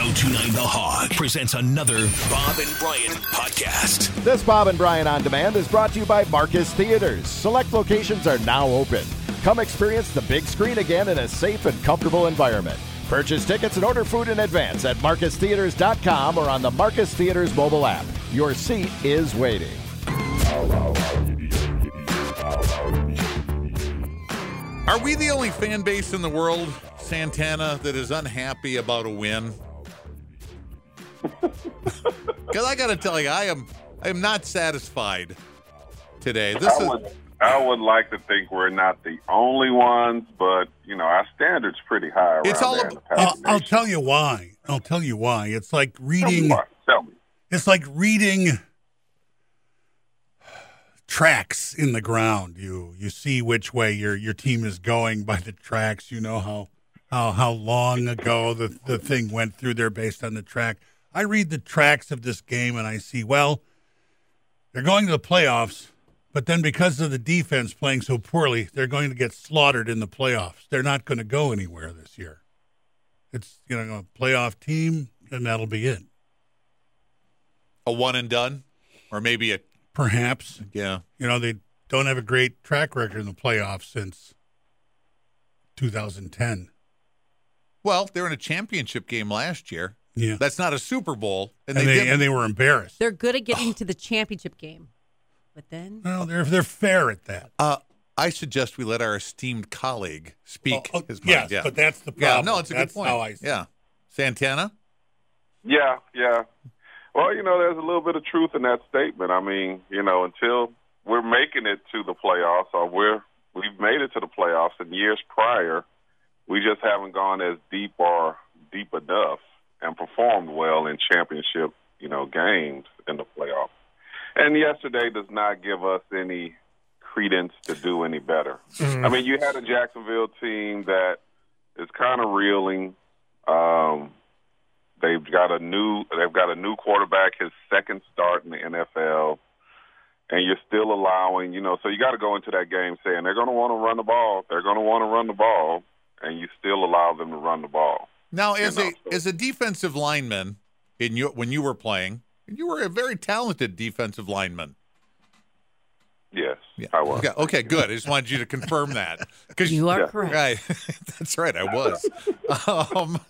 1029 The Hog presents another Bob and Brian podcast. This Bob and Brian On Demand is brought to you by Marcus Theaters. Select locations are now open. Come experience the big screen again in a safe and comfortable environment. Purchase tickets and order food in advance at marcustheaters.com or on the Marcus Theaters mobile app. Your seat is waiting. Are we the only fan base in the world, Santana, that is unhappy about a win? Because I got to tell you, I am not satisfied today. I would like to think we're not the only ones, but our standard's pretty high around it's all there. I'll tell you why. It's like reading. Tell me. It's like reading tracks in the ground. You see which way your team is going by the tracks. You know how long ago the thing went through there based on the track. I read the tracks of this game and I see, well, they're going to the playoffs, but then because of the defense playing so poorly, they're going to get slaughtered in the playoffs. They're not going to go anywhere this year. It's a playoff team, and that'll be it. A one and done, or maybe a perhaps. Yeah. They don't have a great track record in the playoffs since 2010. Well, they're in a championship game last year. Yeah, that's not a Super Bowl, and they were embarrassed. They're good at getting to the championship game, but then they're fair at that. I suggest we let our esteemed colleague speak his mind. Yes, yeah. But that's the problem. Yeah, no, it's a good point. How I see it. Yeah, Santana. Yeah. Well, there's a little bit of truth in that statement. I mean, until we're making it to the playoffs, or we've made it to the playoffs in years prior, we just haven't gone as deep enough and performed well in championship, games in the playoffs. And yesterday does not give us any credence to do any better. Mm-hmm. I mean, you had a Jacksonville team that is kind of reeling. They've got a new quarterback, his second start in the NFL, and you're still allowing, so you got to go into that game saying they're going to want to run the ball. They're going to want to run the ball, and you still allow them to run the ball. Now, as a defensive lineman, when you were playing, you were a very talented defensive lineman. Yes, yeah. I was. Okay, good. I just wanted you to confirm that. You are correct. Right. That's right, I was.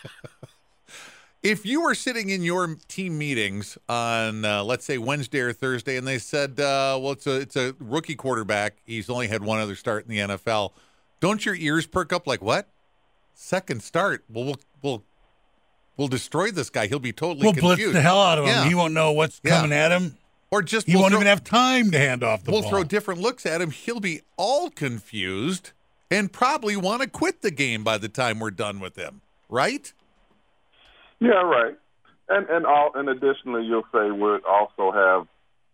If you were sitting in your team meetings on, let's say, Wednesday or Thursday, and they said, it's a rookie quarterback. He's only had one other start in the NFL. Don't your ears perk up like, what? Second start? Well, we'll destroy this guy. He'll be totally confused. We'll blitz the hell out of him. Yeah. He won't know what's coming at him. Or just he won't even have time to hand off the ball. We'll throw different looks at him. He'll be all confused and probably want to quit the game by the time we're done with him. Right? Yeah, right. And additionally, you'll say we'll also have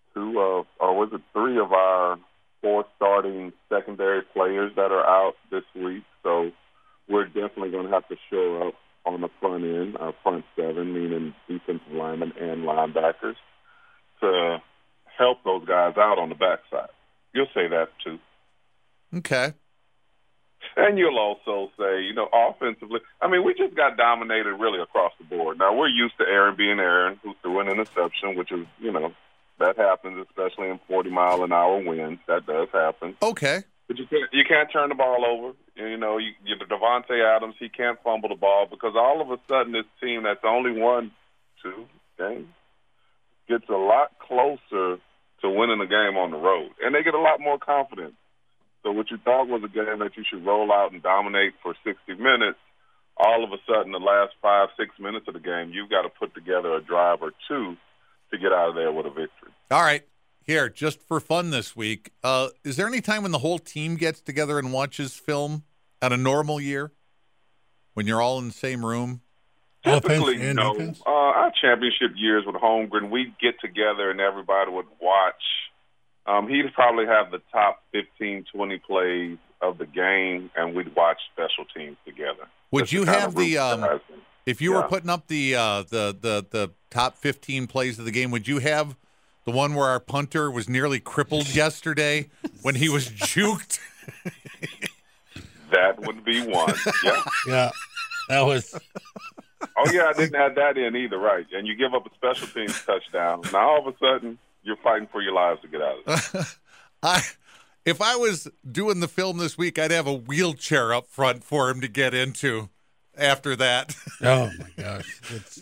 three of our four starting secondary players that are out this week. So we're definitely going to have to show up on the front end, our front seven, meaning defensive linemen and linebackers, to help those guys out on the backside. You'll say that too. Okay. And you'll also say, offensively, I mean, we just got dominated really across the board. Now, we're used to Aaron being Aaron, who threw an interception, which is, that happens, especially in 40-mile-an-hour winds. That does happen. Okay. But you can't turn the ball over. Devontae Adams, he can't fumble the ball because all of a sudden this team that's only won 2 games gets a lot closer to winning the game on the road. And they get a lot more confidence. So what you thought was a game that you should roll out and dominate for 60 minutes, all of a sudden the last 5-6 minutes of the game, you've got to put together a drive or two to get out of there with a victory. All right. Here, just for fun this week, is there any time when the whole team gets together and watches film on a normal year when you're all in the same room? Typically, no. Our championship years with Holmgren, we'd get together and everybody would watch. He'd probably have the top 15, 20 plays of the game, and we'd watch special teams together. Would you have if you were putting up the top 15 plays of the game, would you have the one where our punter was nearly crippled yesterday when he was juked? That would be one. Yeah. Yeah. That was. Oh, yeah, I didn't add that in either, right. And you give up a special teams touchdown. Now, all of a sudden, you're fighting for your lives to get out of it. If I was doing the film this week, I'd have a wheelchair up front for him to get into after that. Oh, my gosh.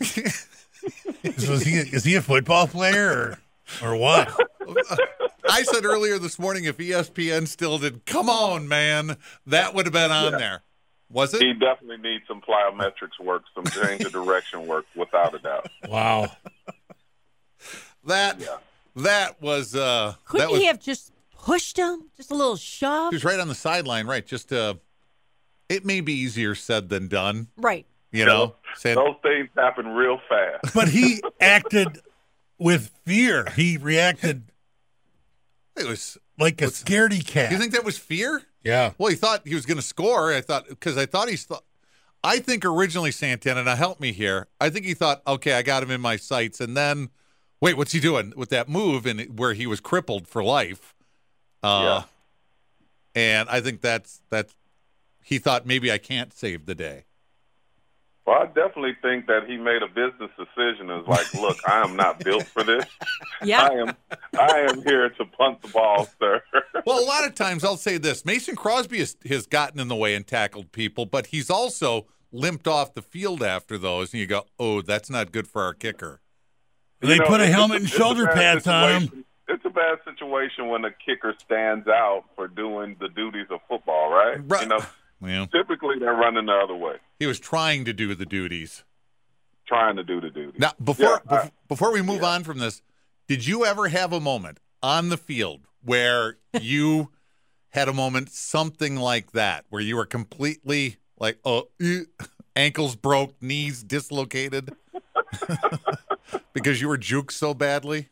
Is he a football player or what? I said earlier this morning, if ESPN still did, come on, man, that would have been on there. Was it? He definitely needs some plyometrics work, some change of direction work, without a doubt. Wow. That was Couldn't he have just pushed him? Just a little shove? He was right on the sideline, right? Just it may be easier said than done. Right. You know? Those things happen real fast. But he acted with fear. He reacted It was like a scaredy cat. You think that was fear? Yeah. Well, he thought he was going to score. I think originally Santana, now help me here. I think he thought, okay, I got him in my sights. And then, wait, what's he doing with that move and where he was crippled for life? And I think that's he thought maybe I can't save the day. Well, I definitely think that he made a business decision. Is like, look, I am not built for this. Yeah. I am here to punt the ball, sir. Well, a lot of times I'll say this. Mason Crosby has gotten in the way and tackled people, but he's also limped off the field after those, and you go, oh, that's not good for our kicker. They put a helmet and shoulder pads on him. It's a bad situation when the kicker stands out for doing the duties of football, right? Right. You know, Well, typically they're running the other way, he was trying to do the duties. trying to do the duties. Now, before we move on from this, did you ever have a moment on the field where you had a moment something like that, where you were completely like, ankles broke, knees dislocated because you were juked so badly?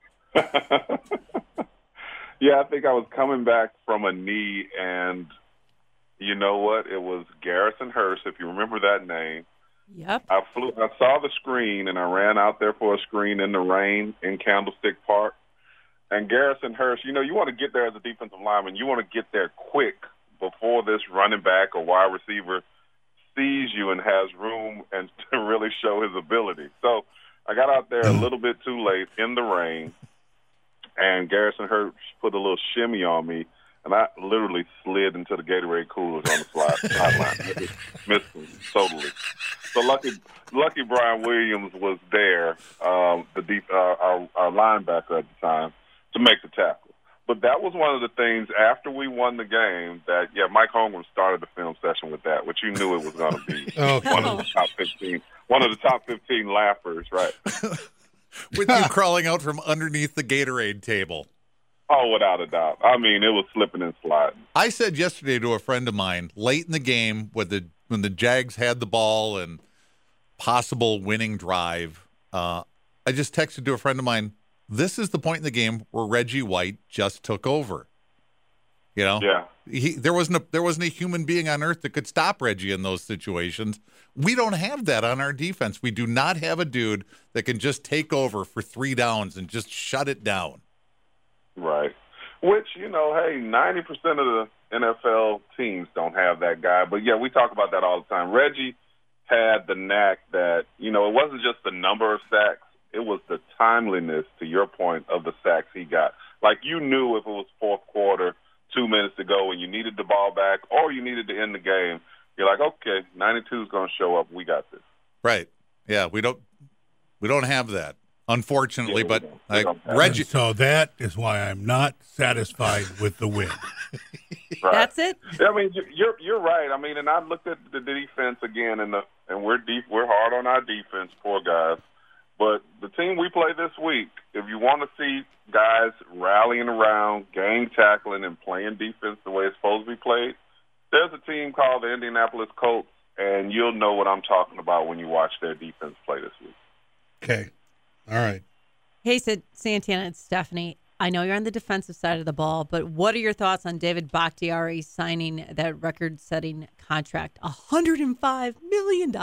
Yeah, I think I was coming back from a knee, and you know what? It was Garrison Hurst, if you remember that name. Yep. I saw the screen, and I ran out there for a screen in the rain in Candlestick Park. And Garrison Hurst, you want to get there as a defensive lineman. You want to get there quick before this running back or wide receiver sees you and has room and to really show his ability. So I got out there a little bit too late in the rain, and Garrison Hurst put a little shimmy on me, and I literally slid into the Gatorade coolers on the sideline. I just missed him totally. So lucky Brian Williams was there, our linebacker at the time, to make the tackle. But that was one of the things after we won the game that, Mike Holmgren started the film session with that, which you knew it was going to be one of the top 15 laughers, right? With you crawling out from underneath the Gatorade table. Oh, without a doubt. I mean, it was slipping and sliding. I said yesterday to a friend of mine, late in the game, when the Jags had the ball and possible winning drive, I just texted to a friend of mine, this is the point in the game where Reggie White just took over. Yeah. There wasn't a human being on earth that could stop Reggie in those situations. We don't have that on our defense. We do not have a dude that can just take over for 3 downs and just shut it down. Right. Which, hey, 90% of the NFL teams don't have that guy. But, we talk about that all the time. Reggie had the knack that, it wasn't just the number of sacks. It was the timeliness, to your point, of the sacks he got. Like, you knew if it was fourth quarter, 2 minutes to go, and you needed the ball back or you needed to end the game, you're like, okay, 92 is going to show up. We got this. Right. Yeah, we don't have that, unfortunately. But Reggie. So that is why I'm not satisfied with the win. Right. That's it. I mean, you're right. I mean, and I looked at the defense again, and we're deep. We're hard on our defense, poor guys. But the team we play this week, if you want to see guys rallying around, gang tackling, and playing defense the way it's supposed to be played, there's a team called the Indianapolis Colts, and you'll know what I'm talking about when you watch their defense play this week. Okay. All right. Hey, Santana and Stephanie, I know you're on the defensive side of the ball, but what are your thoughts on David Bakhtiari signing that record-setting contract, $105 million?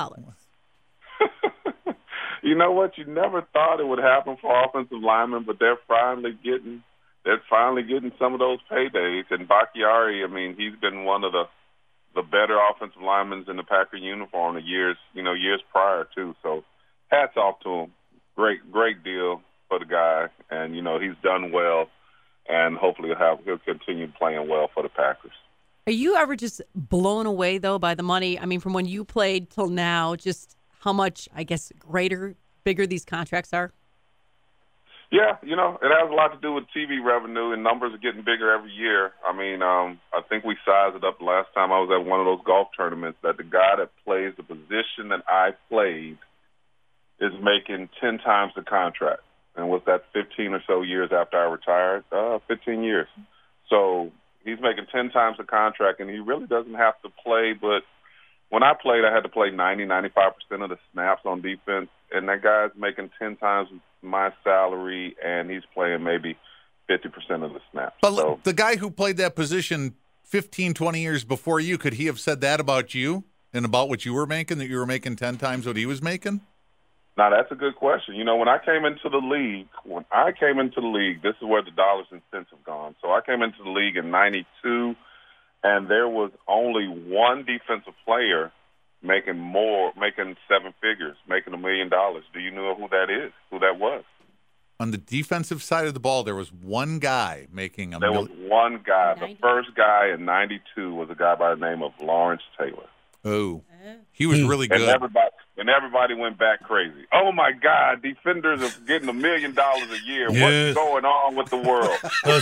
You know what? You never thought it would happen for offensive linemen, but they're finally getting some of those paydays. And Bakhtiari, I mean, he's been one of the the better offensive linemen in the Packer uniform the years prior too. So hats off to him. Great deal for the guy, and he's done well, and hopefully he'll continue playing well for the Packers. Are you ever just blown away though by the money? I mean, from when you played till now, just how much, I guess, bigger these contracts are? Yeah, it has a lot to do with TV revenue, and numbers are getting bigger every year. I mean, I think we sized it up the last time I was at one of those golf tournaments that the guy that plays the position that I played is making 10 times the contract. And was that 15 or so years after I retired? 15 years. So he's making 10 times the contract, and he really doesn't have to play. But when I played, I had to play 95% of the snaps on defense, and that guy's making 10 times my salary, and he's playing maybe 50% of the snaps. But so, the guy who played that position 15, 20 years before you, could he have said that about you and about what you were making, that you were making 10 times what he was making? Now, that's a good question. When I came into the league, this is where the dollars and cents have gone. So I came into the league in 92, and there was only one defensive player making seven figures, making $1 million. Do you know who that was? On the defensive side of the ball, there was one guy making There was one guy. The first guy in 92 was a guy by the name of Lawrence Taylor. Oh, he was really good. And everybody went back crazy. Oh, my God, defenders are getting $1 million a year. Yes. What's going on with the world?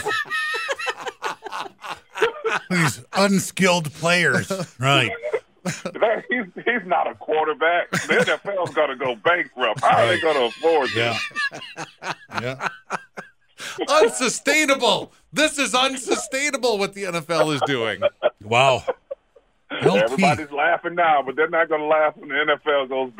These unskilled players. Right. He's not a quarterback. The NFL's going to go bankrupt. How are they going to afford this? Yeah. Unsustainable. This is unsustainable what the NFL is doing. Wow. Everybody's laughing now, but they're not going to laugh when the NFL goes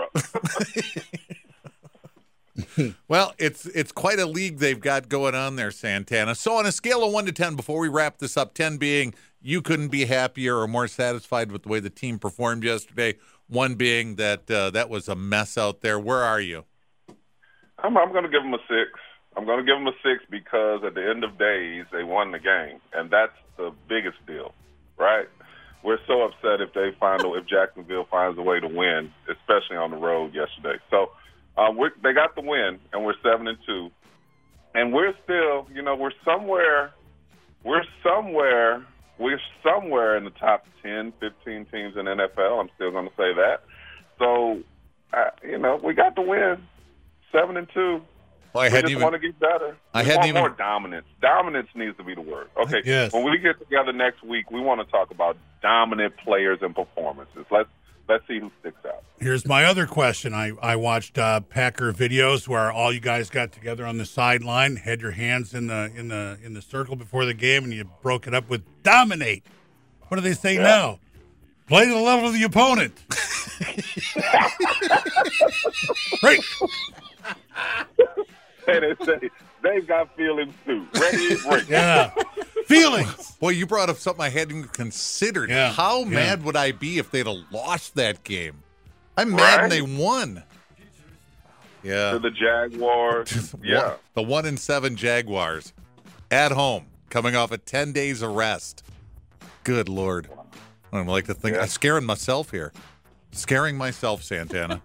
bankrupt. Well, it's quite a league they've got going on there, Santana. So on a scale of 1 to 10, before we wrap this up, 10 being you couldn't be happier or more satisfied with the way the team performed yesterday, 1 being that that was a mess out there, where are you? I'm going to give them a 6. I'm going to give them a 6 because at the end of days, they won the game, and that's the biggest deal, right? We're so upset if Jacksonville finds a way to win, especially on the road yesterday. So they got the win, and we're 7-2, and we're still, we're somewhere in the top 10, 15 teams in the NFL. I'm still going to say that. So, we got the win, 7-2. Well, we just want to get better. We want more dominance. Dominance needs to be the word. Okay, yes. When we get together next week, we want to talk about dominant players and performances. Let's see who sticks out. Here's my other question. I watched Packer videos where all you guys got together on the sideline, had your hands in the circle before the game, and you broke it up with dominate. What do they say now? Play to the level of the opponent. Right. Hey, they say they've got feelings too. Ready, break. Yeah. Feelings. Boy, you brought up something I hadn't even considered. Yeah. How mad would I be if they'd have lost that game? I'm mad and they won. Yeah. To the Jaguars. Yeah. The 1-7 Jaguars at home, coming off of 10 days of rest. Good Lord. I don't like to think. I'm scaring myself here. Scaring myself, Santana.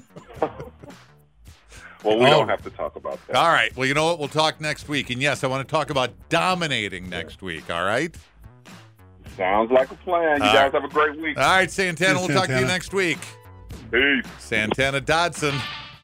Well, we don't have to talk about that. All right. Well, you know what? We'll talk next week. And yes, I want to talk about dominating next week. All right? Sounds like a plan. You guys have a great week. All right, Santana. We'll talk to you next week. Peace. Santana Dodson.